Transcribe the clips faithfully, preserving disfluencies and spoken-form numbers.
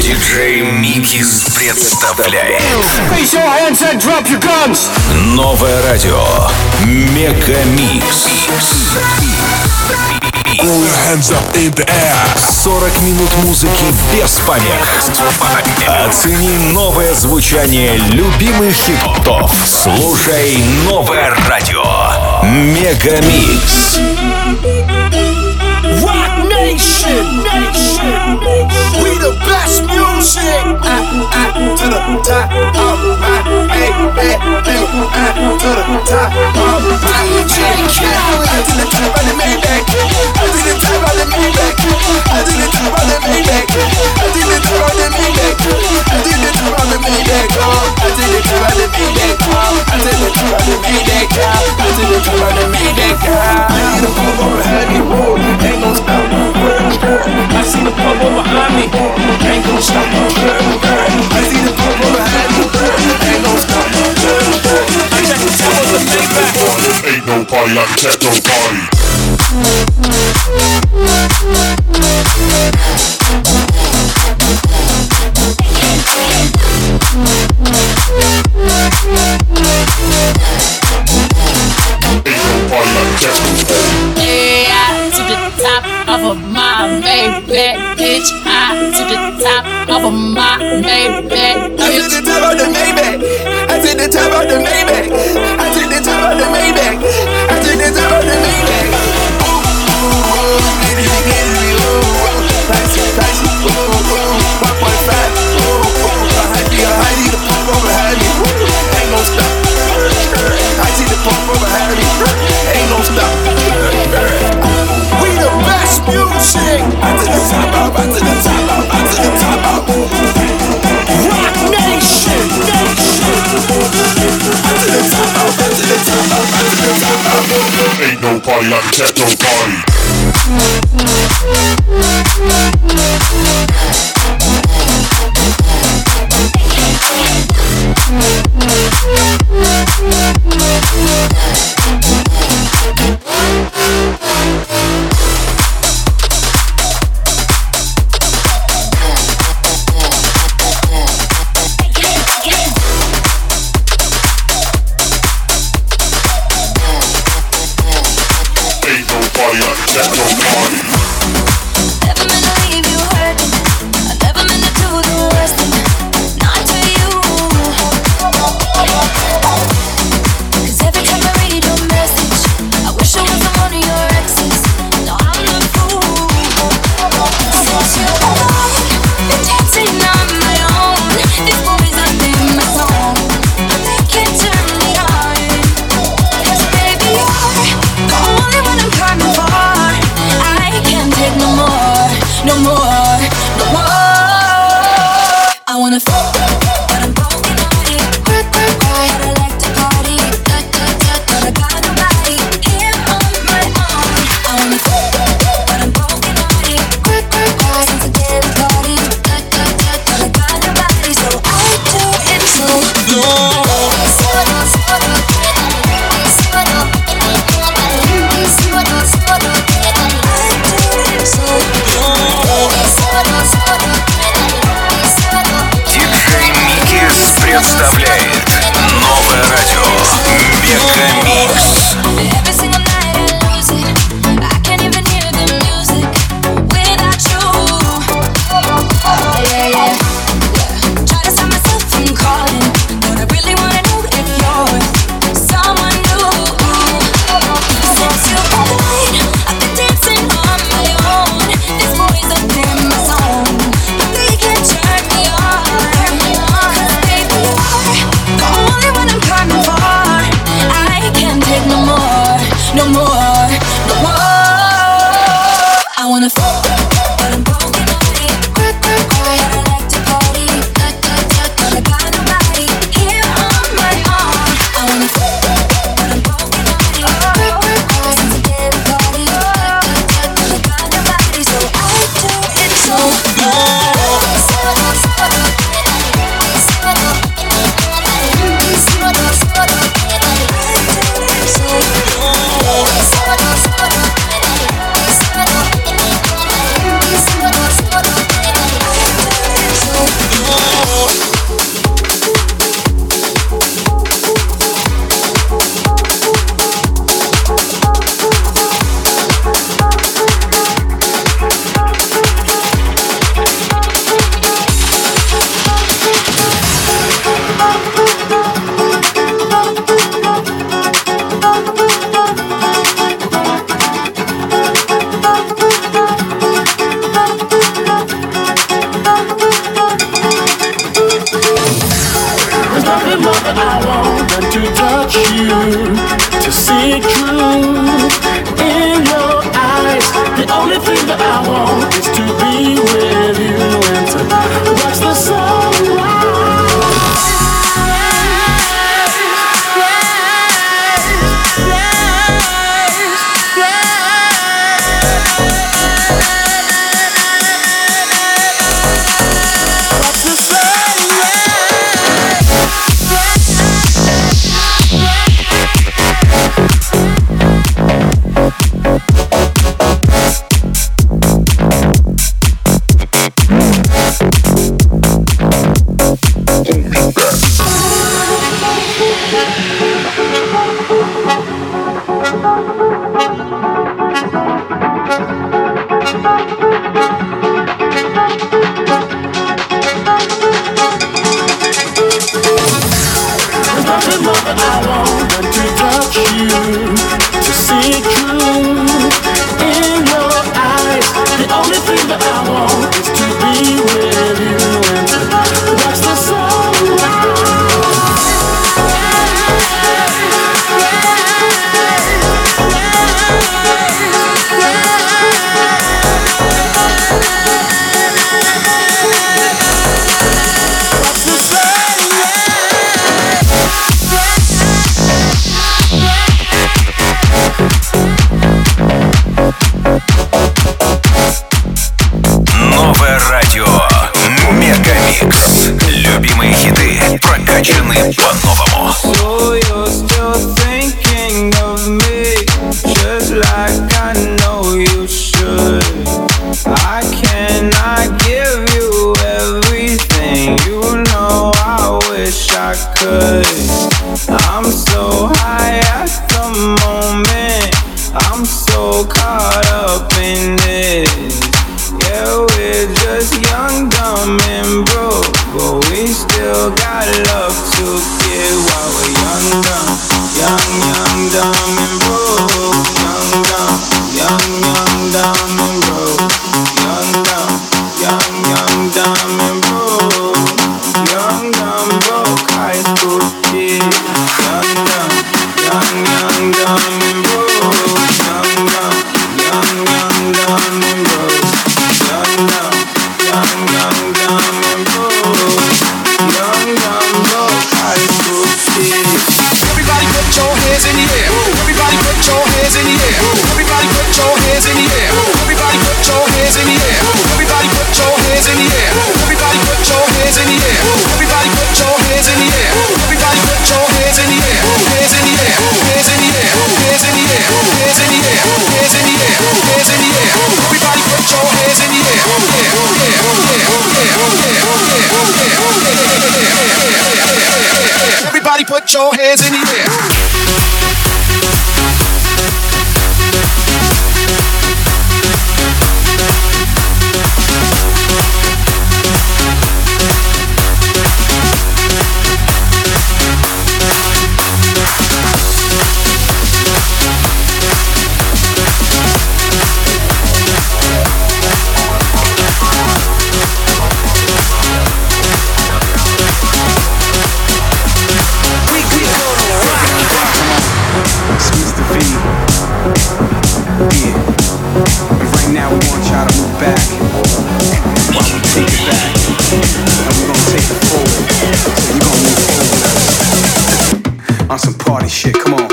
Диджей Микис представляет Raise your hands and drop your guns. новое радио Мегамикс. сорок минут музыки без помех. Оцени новое звучание любимых хитов. Слушай новое радио Мегамикс. Rock Nation, Nation, we the best music. I, I, to the top of my baby, I, to the top of my D J Khaled. I to the top of the Maybach, I to the top of the Maybach, I to the top of the Maybach, I to the top of the Maybach, I to the top of the Maybach, I to the top of the Maybach, I to the top of the Maybach, I to the top of the Maybach. I need a pump over heavy road, ain't gon' stop. I see the pump over behind me, ain't gon' stop. I see the pump over behind me, ain't gon' stop. I check the top of the Maybach. Ain't no party like a techno party. Yeah, to the top of my baby, bitch. I to the top of my baby, I to the top of the Maybach. I to the top of the Maybach. I to the top of the Maybach. I to the top of the Maybach. Ooh, ooh, giddy, giddy, ooh, spicy, spicy, ooh, ooh, one point five, ooh, ooh, behind me, behind me, the pump over behind me, ain't gon' stop. I see the pump over behind me, ain't gon' stop. We the best music. I to the top of, I to the top of, I to the top of. Rock Nation, Nation. I to the top of, I to the top of, I to the top of. Ain't no party like a techno party. Ain't no party like a techno party. Never meant to leave you hurting. I never meant to do the worst thing. Not to you. 'Cause every time I read your message, I wish I wasn't one of your exes. No, I'm the fool. Since you're gone, been dancing on my own. These boys are in my zone, but they can't turn me on. 'Cause baby, you're the only one I'm coming for. I can't take no more, no more, no more. I wanna fuck, but I'm broken hearted. Work, work, right. But I like to party. Da, da, da, but I got nobody here on my own. I wanna fuck, but I'm broken hearted. Work, work, right. Since I did the party. Da, da, da, but I got nobody, so I do it so long. Диджей Микис представляет новое радио Мегамикс. Every single night I lose it. I can't even hear the music without you. Oh yeah, yeah. Try to stop myself from calling, but I really wanna know if you're someone new. Since you're gone, I've been dancing on my own. These boys up in my zone, but they can't turn me on. 'Cause baby, you're the only one I'm coming for. I can't take no Мегамикс. Любимые хиты прокачаны по-новому. So you're still thinking of me, just like I know you should. I cannot give you everything, you know I wish I could. I'm so high at the moment, I'm so caught up in this. Yeah, we're just young, dumb and broke, but we still got love to give while we're young, dumb, young, young, dumb and broke. Young, dumb, young, young, dumb and broke. Young, dumb, young, young, dumb and broke. Young, dumb, broke high school kid. Young, dumb, young, young, dumb and broke. Young, dumb, young, young, dumb and broke. Young, dumb, young, young, dumb and broke. Young, dumb, broke high school kid. Everybody put your hands in the air. Everybody put your hands in the air. Everybody put your hands in the air. Everybody put your hands in the air. Everybody put your hands in the air. Everybody put your hands in the air. Everybody put your hands in the air. Everybody put your hands in the air. Hands in the air. Hands in the air. Hands in the air. Hands in the air. Hands in the air. Hands in the air. Everybody put your hands in the air. Yeah, yeah, yeah, yeah, yeah, yeah. Everybody put your hands in the air. On some party shit, come on.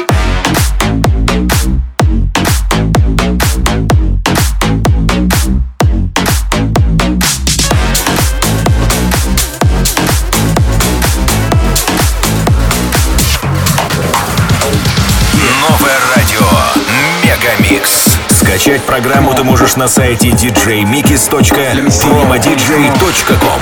Новое радио Мегамикс. Скачать программу ты можешь на сайте ди джей микис точка промо диджей точка ком.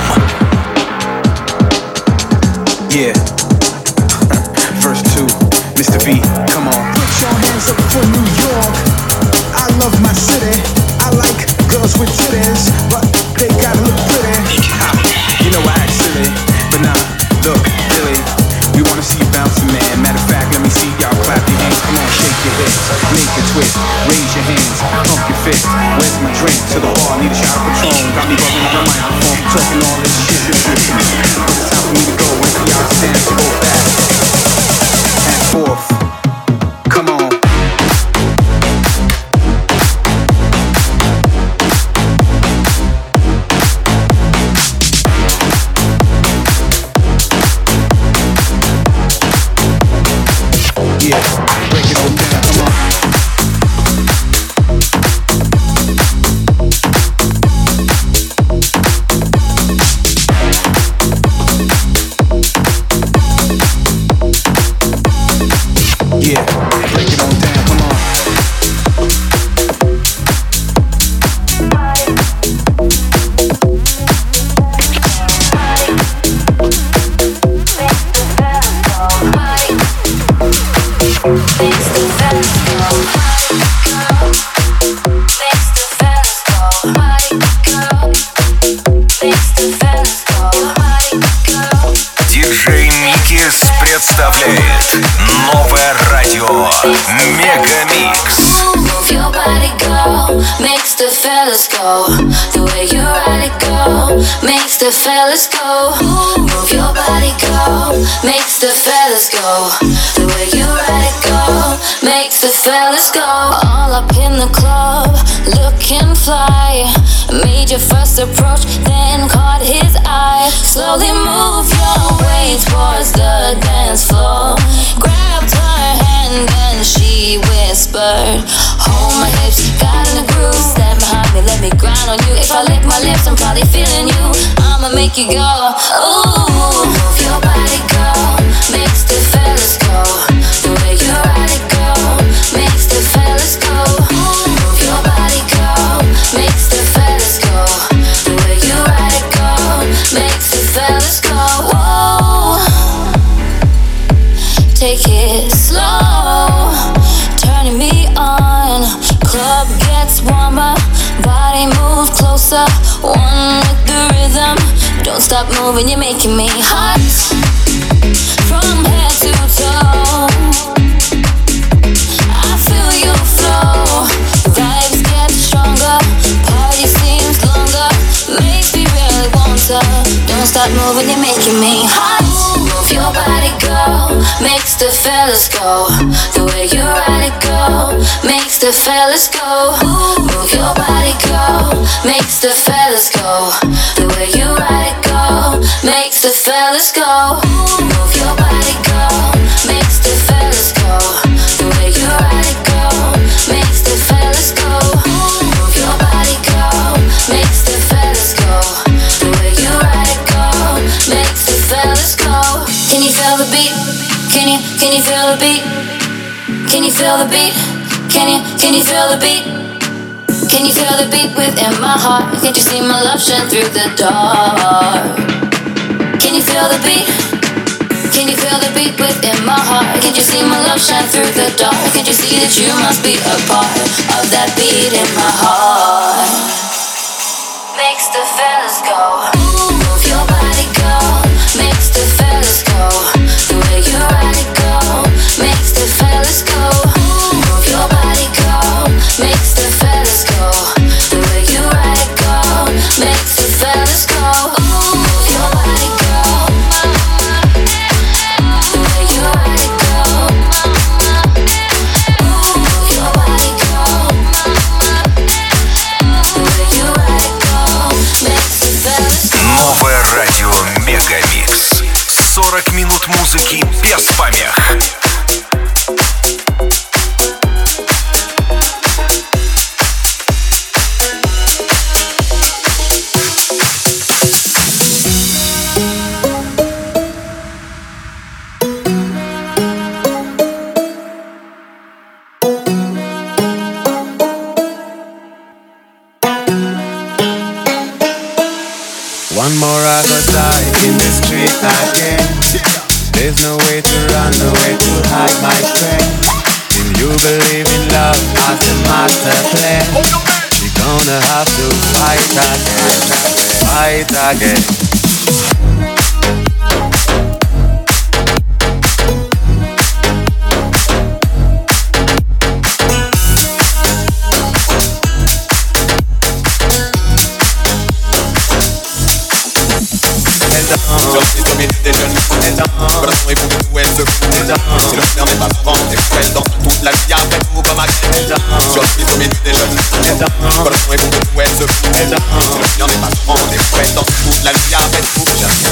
Yeah. Verse two, Mister V, come on. Put your hands up for New York. I love my city. I like girls with titties, but they gotta look pretty. Ha, you know I act silly, but nah, look, really, we wanna see you bouncing, man. Matter of fact, let me see y'all clap your hands. Come on, shake your hips, make a twist, raise your hands, pump your fist. Where's my drink? To the bar, need a shot of Patron. Got me bubbling on my microphone, talking all this shit, shit, shit, shit. But it's time for me to go, and for y'all to dance to go back and forth. Come on. Yeah, break it all down, come on. Yeah, break it on down, come on. Диджей Микис представляет новое радио Мегамикс. Move your body, go, makes the fellas go. The way you ride it, go, makes the fellas go. Move your body, go, makes the fellas go. The way you ride it, go, makes the fellas go. All up in the club, looking fly. Made your first approach, then caught his eye. Slowly move your way towards the dance floor. Grabbed her hand and she whispered, hold my hips, got in the groove. Step behind me, let me grind on you. If I lick my lips, I'm probably feeling you. I'ma make you go. Ooh, move your body, girl, makes the fellas go. The way you ride it, girl, makes the fellas go. Move your body, girl, makes the fellas go. The way you ride it, girl, makes the fellas go. Whoa, take it slow, turning me on. Club gets warmer, body moves closer, one with the rhythm. Don't stop moving, you're making me hot, from head to toe. I feel your flow, vibes get stronger, party seems longer, makes me really want to. Don't stop moving, you're making me hot. Move your body, girl, makes the fellas go. The way you ride it, girl, makes the fellas go. Move your body, girl, makes the fellas go. The way you ride it, girl, makes the fellas go. Move your body, girl, makes the fellas go. The way you ride it, girl, makes the fellas go. Move your body, girl, makes the fellas go. The way you ride it, girl, makes the fellas go. Can you feel the beat? Can you, can you feel the beat? Can you feel the beat? Can you, can you feel the beat? Can you feel the beat within my heart? Can't you see my love shine through the dark? Can you feel the beat? Can you feel the beat within my heart? Can't you see my love shine through the dark? Can't you see that you must be a part of that beat in my heart? Makes the fellas go. Move your body, girl, makes the fellas go. The way you ride it, girl, makes the fellas go. Move your body, girl, makes the fellas go. The way you ride it, girl, makes the fellas go. Move your body, girl. The way you ride it, girl. Move your body, girl. The way you ride it, girl, makes the fellas go. Новое радио Мегамикс. сорок минут музыки без помех. One more I go die in the street again. There's no way to run, no way to hide, my friend. Till you believe in love as the master plan, you're gonna have to fight again, fight again. Sur les des jeunes, elle corazon est bon de tout, elle se fout. Si le bonheur n'est pas souvent, elle elle danse toute la vie après tout comme à elle. Sur les sommets des jeunes, corazon est bon de tout, elle se fout. Si le bonheur n'est pas souvent, elle danse toute la vie après tout.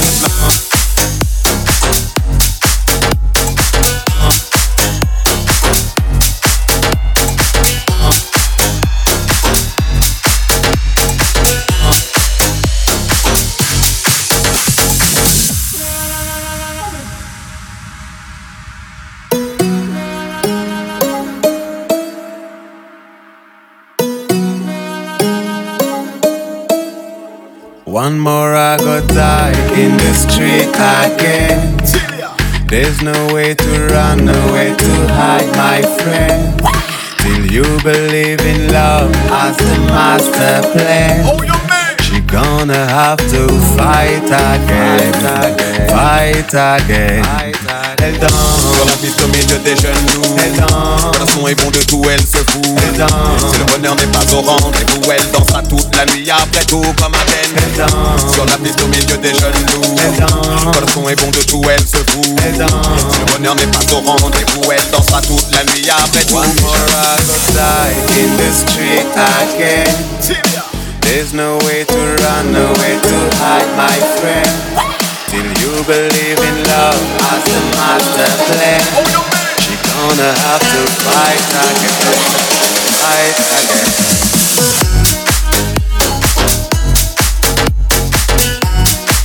One more I go die in the street again. There's no way to run, no way to hide, my friend. Till you believe in love as the master plan, she gonna have to fight again, fight again. Elle danse sur la piste au milieu des jeunes loups. Elle danse, le son est bon de tout, elle se fout. Elle danse, si le bonheur n'est pas au rendez-vous, elle dansera toute la nuit après tout comme à peine. Elle danse sur la piste au milieu des jeunes loups. Elle danse, le son est bon de tout, elle se fout. Elle danse, si le bonheur n'est pas au rendez-vous, elle dansera toute la nuit après tout. One more I go die in the street again. There's no way to run, no way to hide, my friend. Till you believe in love as the master plan, she gonna have to fight again, fight again.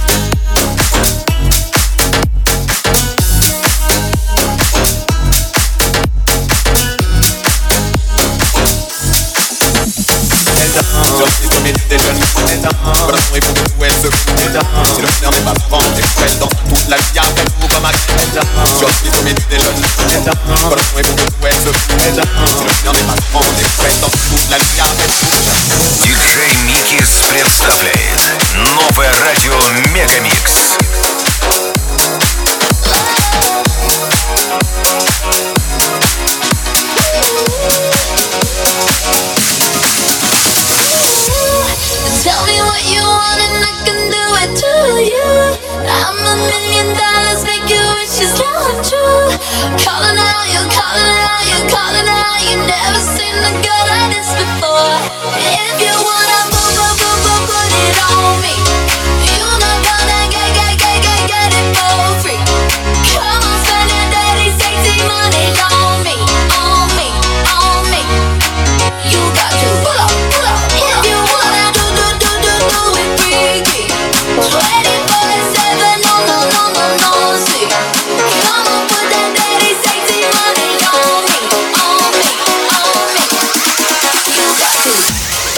n'est pas souvent exprès dans toute la vie après tout comme un crétin. Surprise au milieu des jeunes crétins. Quand le son est beaucoup ouais ce crétin. Si le client n'est pas souvent exprès dans toute la vie après tout. диджей Микис представляет новое радио Мегамикс. Tell me what you want and I can do it to you. I'm a million dollars, make your wishes come true. Calling out, you calling out, you calling out. You never seen a girl like this before. If you wanna move, move, move, move, put it on me. You know gonna get, get, get, get, get it for free. Come on, spend your dirty, sexy money on me, on me, on me. You got to pull up, pull up, pull up. If you wanna do, do, do, do, do it freaky. twenty-four seven, no, no, no, no, no, see. Come on, put that dirty, sexy money on me, on me, on me. You got to.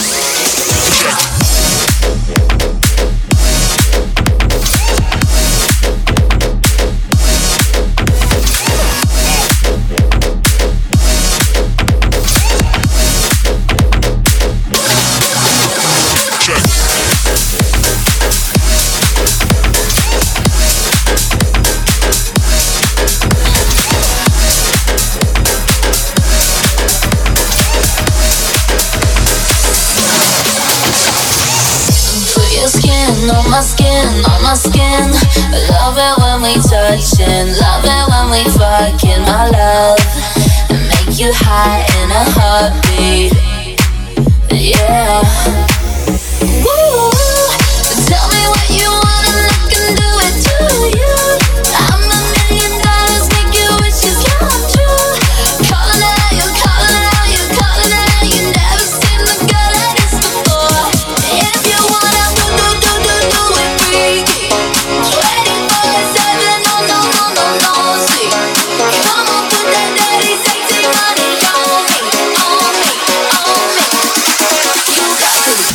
On my skin, on my skin. Love it when we touchin', love it when we fucking, my love. Make you high in a heartbeat. Yeah. Woo. Tell me what you want and I can do it to you. I'm a million dollars, make your wishes come true. Calling out, you calling out, you calling out. You never seen a girl like this before. If you wanna do, do, do, do, do it freaky. twenty-four seven, no, no, no, no, no, see. Come on, put that dirty, sexy money on me, on me, on me. You got to.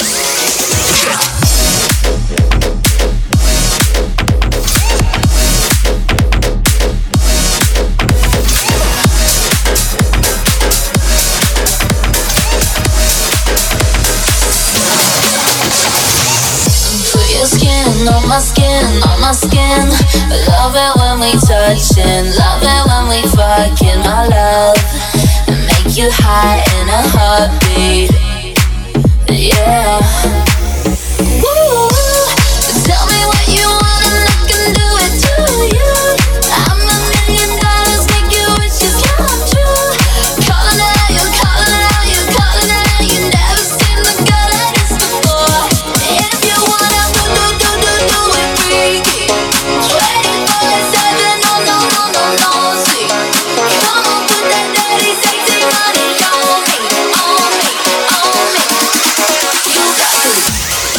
Put your skin on my skin, on my skin. Love it when we touchin', love it when we fucking, my love. Make you high in a heartbeat. Yeah. Woo. Tell me what you want and I can do it to you. I'm a million dollars, make your wishes come true. Calling out, you calling out, you calling out. You never seen a girl like this before. If you wanna do, do, do, do, do it freaky. twenty-four seven, no, no, no, no, no, see. Come on, put that dirty, sexy money on me, on me, on me. You got to.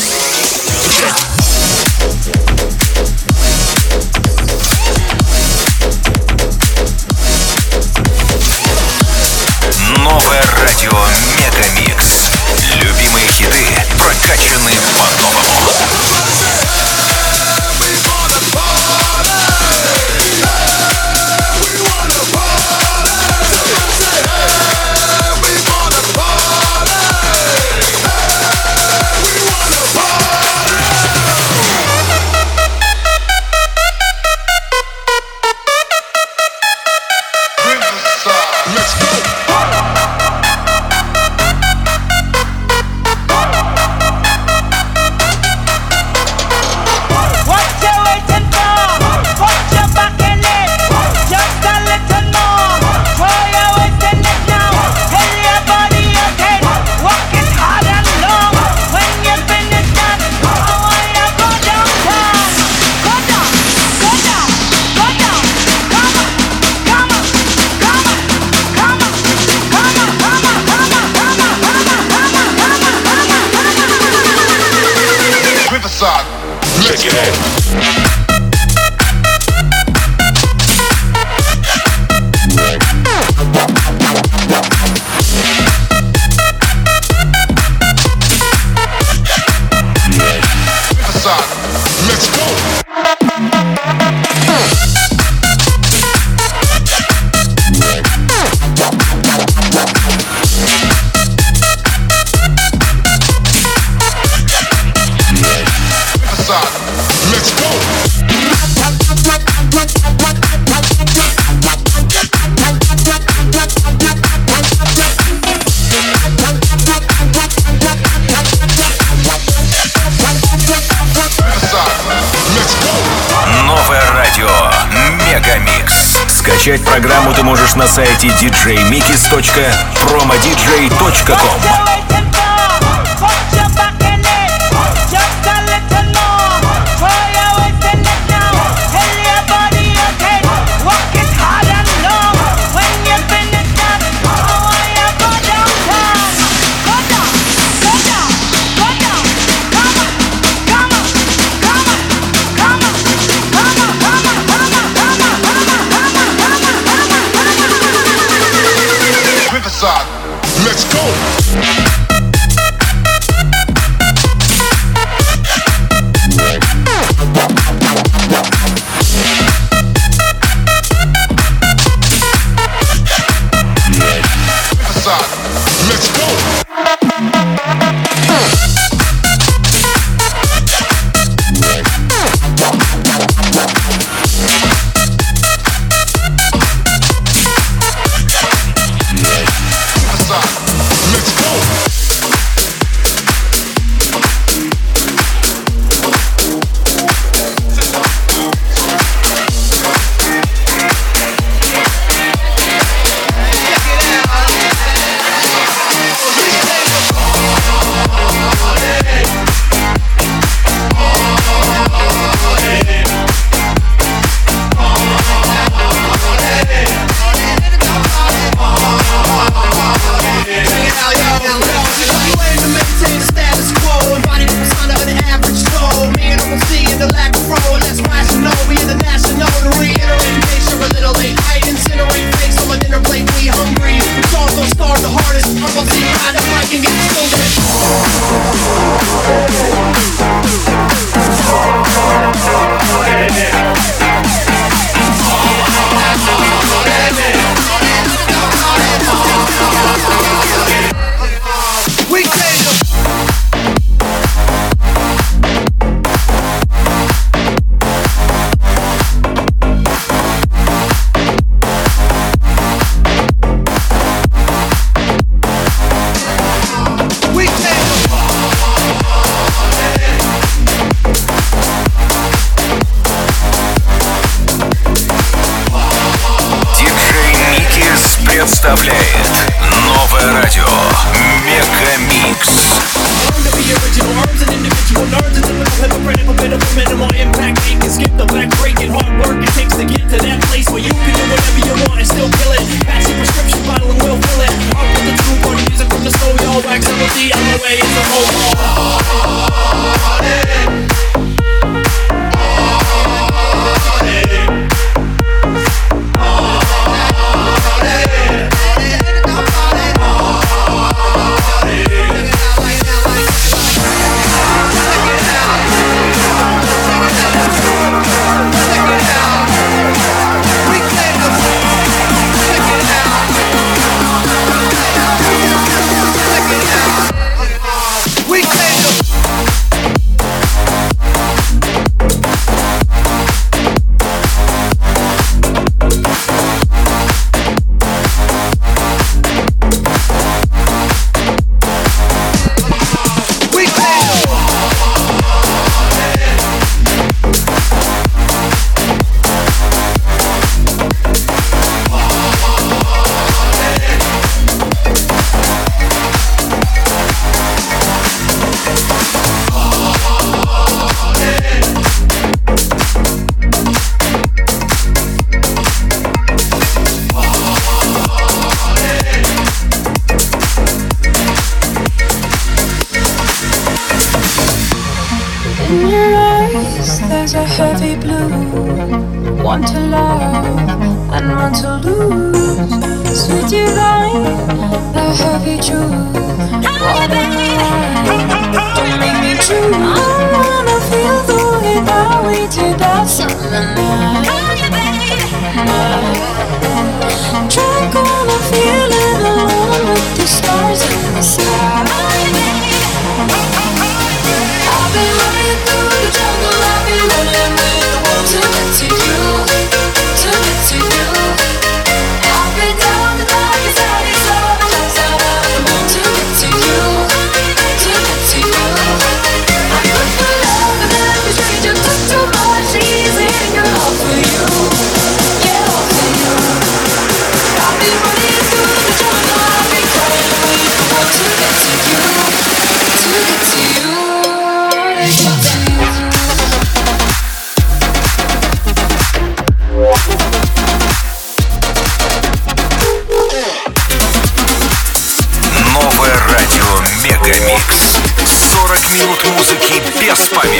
Новое радио Мегамикс. Любимые хиты прокачаны по-новому. Let's go. Let's go. Let's go. Riverside, let's go. Новое радио Мегамикс. Скачать программу ты можешь на сайте ди джей микис точка промо диджей точка ком. Let's go! Let's go! Представляет новое радио Мегамикс. In your eyes, there's a heavy blue. Want to love and want to lose. Sweet divine, the heavy truth. Wanna lie, don't make me true. I wanna feel the way that we did that summer night. Drunk on a feeling alone with the stars in the sky. I've been running through the jungle.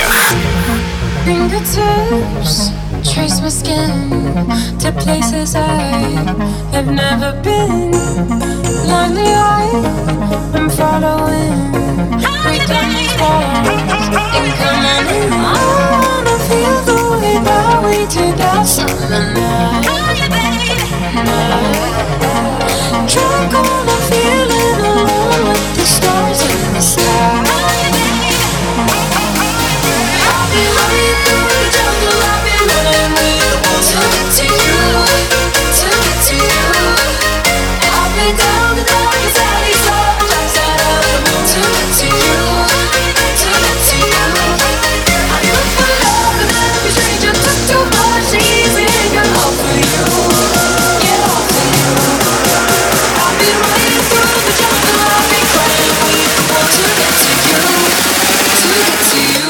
Fingertips trace my skin to places I have never been. Blindly I'm following frequent stars and come on in. I wanna feel the way that we did that summer night. Drunk on the feeling alone with the stars in the sky. I've been running through the jungle, I've been running with to get to you, to get to you. I've been down the darkest alleys, all the dark side of the moon to get to you, to get to you. I look for love and every stranger took too much, easy and all for you, yeah, all for you. I've been running through the jungle, I've been crying with the one to get to you, to get to you.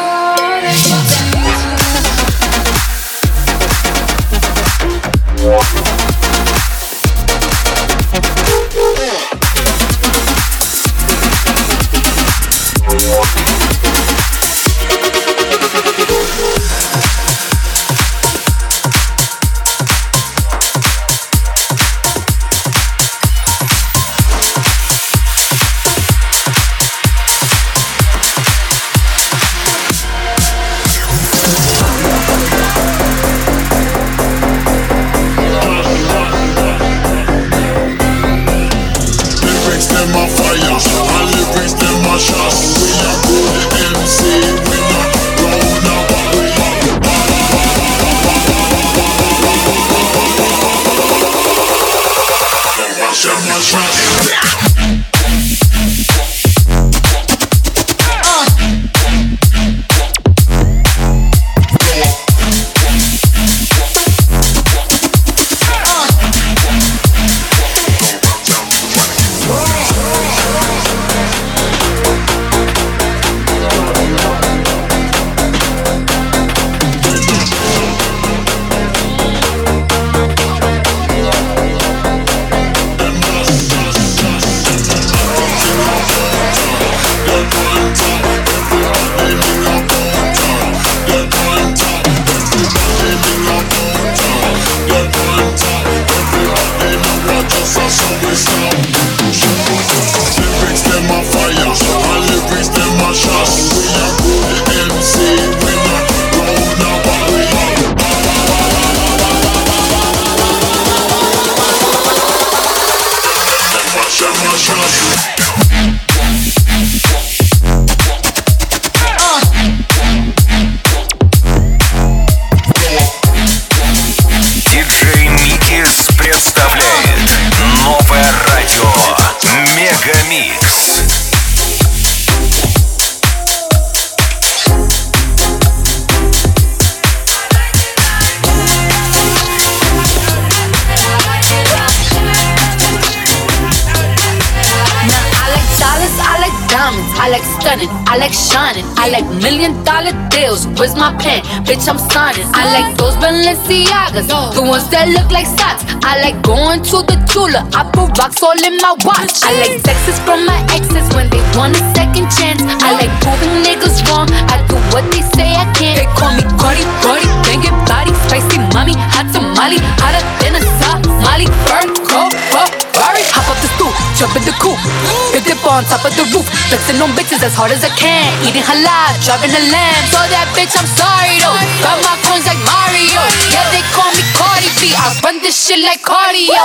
I like shining, I like million dollar deals. Where's my pen? Bitch, I'm signing. I like those Balenciagas, the ones that look like socks. I like going to the Tula, I put rocks all in my watch. I like texts from my exes when they want a second chance. I like proving niggas wrong, I do what they say I can't. They call me Cardi, Cardi, banging body, spicy mommy, hot tamale, hotter than a Somali. Bird, cold, Ferrari, hop up the stoop, jump in the coupe, the dip on top of the roof, flexing on bitches as hard as I can, eating halal, driving a lamb. So that bitch, I'm sorry though. Got my coins like Mario. Yeah, they call me Cardi B. I run this shit like cardio.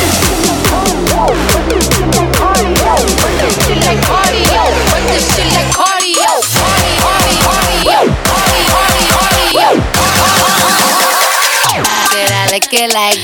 Run this shit like cardio. Run this shit like cardio. Cardio, cardio, cardio. Said I like it like.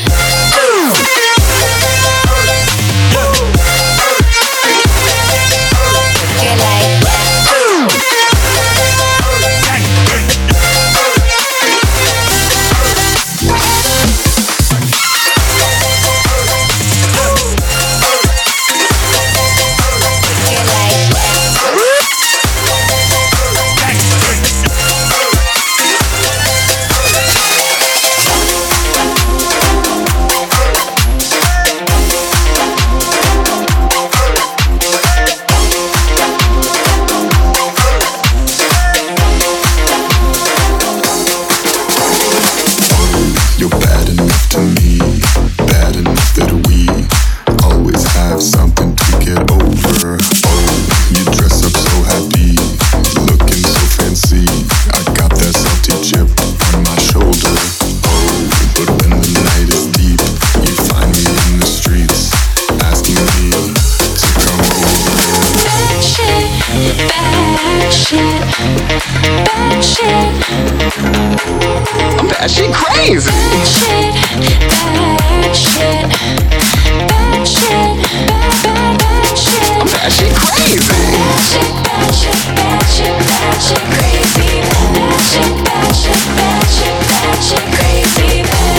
bad shit crazy. Bad shit, bad shit, bad shit, bad, bad, bad shit. I'm bad shit crazy. Bad shit, bad shit, bad shit, bad shit crazy. Bad shit, bad shit, bad shit, bad shit crazy.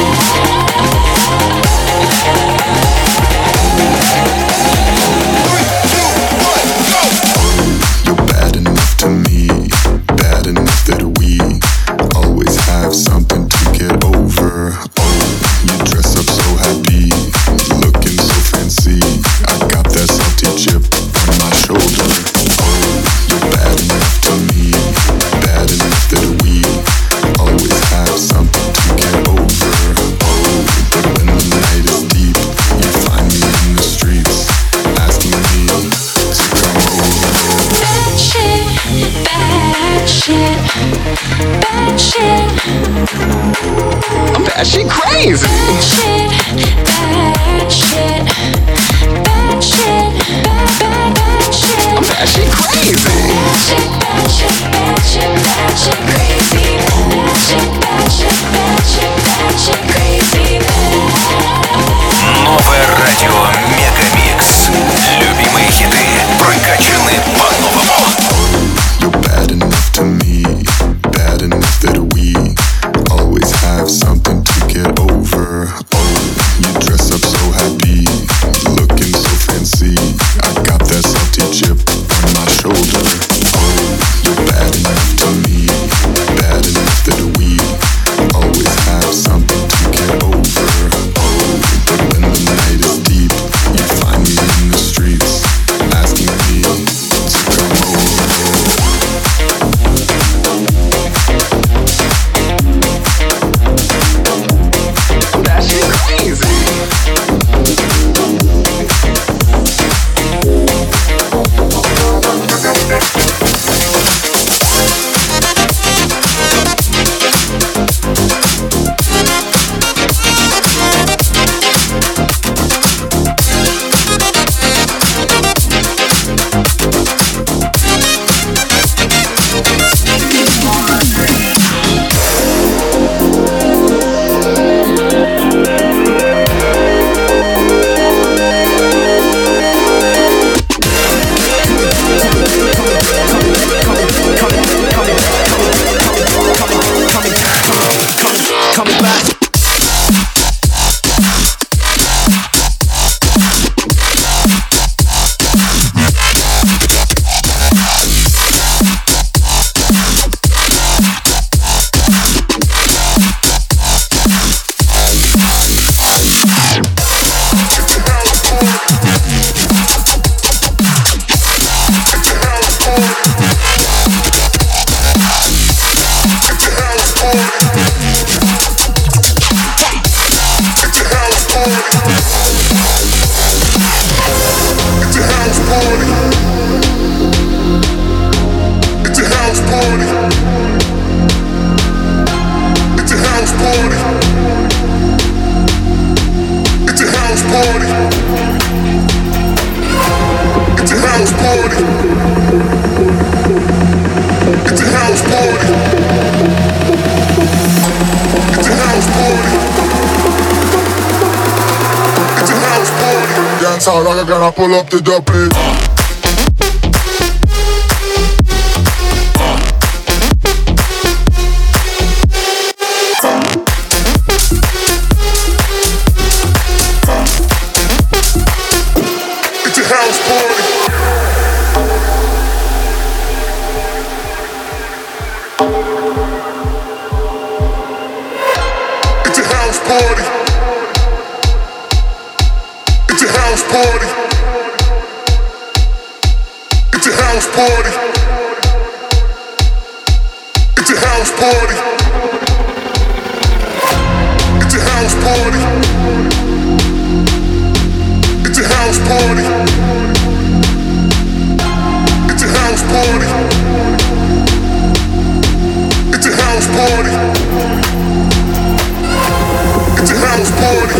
You're bad enough to me, bad enough that we always have something to get over. Oh, you dress up so happy, looking so fancy. I got that salty chip on my shoulder. Oh, you're bad enough to me, bad enough that we always have something to get over. Oh, but when the night is deep, you find me in the streets, asking me to come over. Bad shit, bad shit, bad shit. I'm bad shit crazy. Bad shit, bad shit, bad shit, bad, bad, bad shit. I'm bad shit crazy. Bad shit, bad shit, bad shit, bad shit crazy. Bad shit, bad shit, bad shit, bad shit crazy. Новое радио Мегамикс. Любимые хиты прокачаны по-новому. You're bad enough to me, bad enough that we always have something to get over. Oh, you dress up so happy, looking so fancy. I got that salty chip on my shoulder. Oh, you're bad enough to me, bad enough that we always have something to get over. Oh, but when the night is deep, you find me in the streets, asking me to come over. I'm bad shit crazy. Coming back. Sound like I'm gonna pull up to the beat. It's a house party. It's a house party. It's a house party. It's a house party. It's a house party. It's a house party. It's a house party. It's a house party. It's a house party. It's a house party.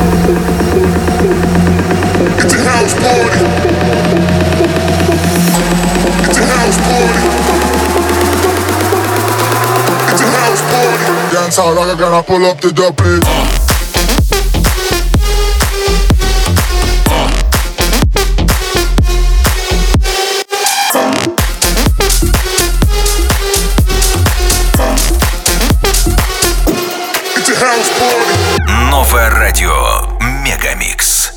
It's a house party. It's a house party. It's a house party. dance hall, like gonna pull up the dubplate. Новое радио Мегамикс.